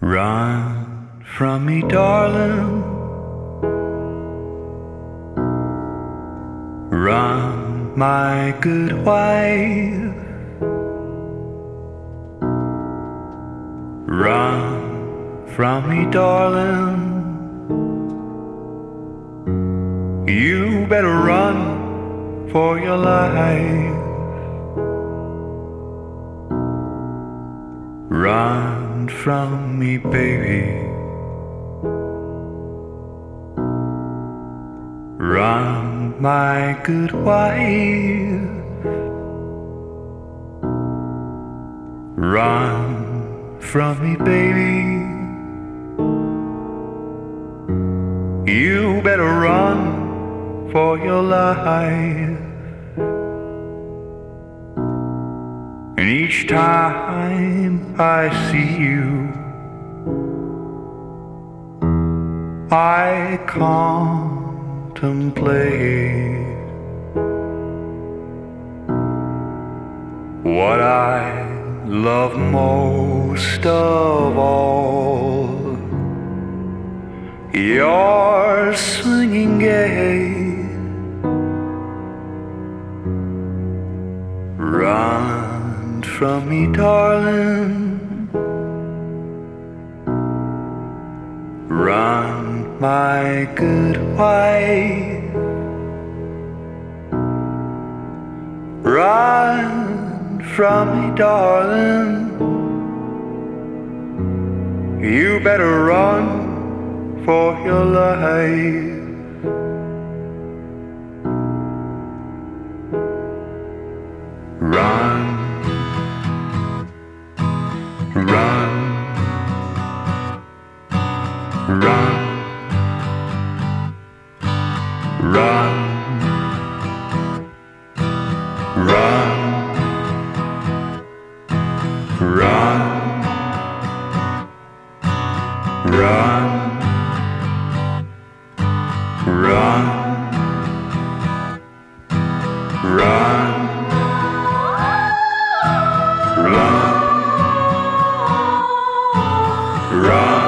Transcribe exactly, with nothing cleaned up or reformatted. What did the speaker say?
Run from me, darling. Run, my good wife. Run from me, darling. You better run for your life. Run from me, baby. Run, my good wife. Run from me, baby. You better run for your life. And each time I see you, I contemplate what I love most of all, your swinging gait. Run from me, darling. Run, my good wife. Run from me, darling. You better run for your life. Run, run, run, run, run, run, run, run, run. Run, run.